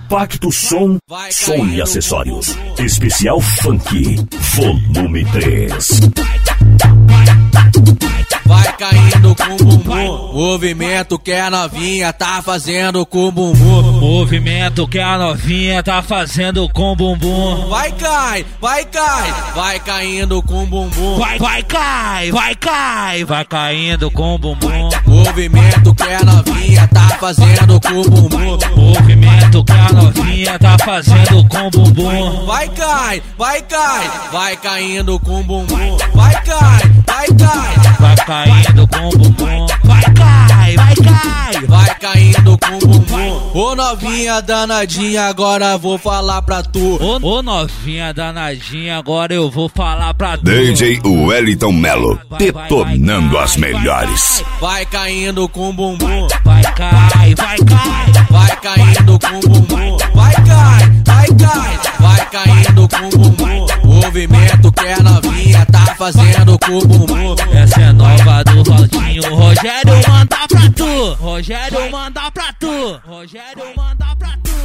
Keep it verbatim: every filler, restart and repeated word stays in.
Compacto Som, Som e Acessórios. Especial Funk, volume três. Vai caindo com bumbum, movimento que a novinha tá fazendo com bumbum. Movimento que a novinha tá fazendo com bumbum. Vai cai, vai cai, vai caindo com bumbum. Vai, vai cai, vai cai, vai caindo com bumbum. Movimento que a novinha tá fazendo com bumbum. Movimento que a novinha tá fazendo com bumbum. Vai cai, vai cai, vai caindo com bumbum. Vai cai, vai cai, vai caindo com bumbum. Vai cai, vai cai, vai caindo com bumbum. Ô novinha danadinha, agora vou falar pra tu. Ô, ô novinha danadinha, agora eu vou falar pra tu. D J Wellington Melo, detonando as melhores. Vai caindo com bumbum. Vai cai, vai cai, vai caindo com bumbum. Vai cai, vai cai, vai caindo com bumbum. Movimento que a novinha tá fazendo com bumbum. Essa é nova do Valdinho, Rogério manda pra tu. Rogério manda pra tu. Rogério manda pra tu.